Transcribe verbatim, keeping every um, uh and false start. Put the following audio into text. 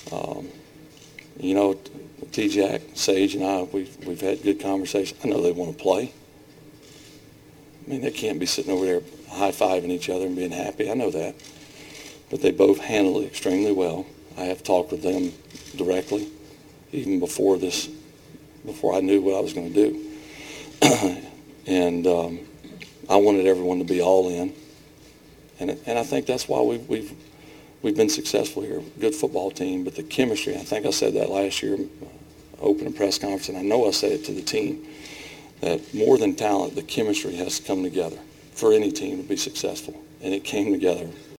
Um, you know, T-Jack, Sage, and I, we've, we've had good conversation. I know they want to play. I mean, they can't be sitting over there high-fiving each other and being happy. I know that. But they both handled it extremely well. I have talked with them directly, even before this, before I knew what I was going to do. and um, I wanted everyone to be all in. And, and I think that's why we've, we've, we've been successful here. Good football team, but the chemistry, I think I said that last year, open a press conference, and I know I said it to the team, that more than talent, the chemistry has to come together for any team to be successful. And it came together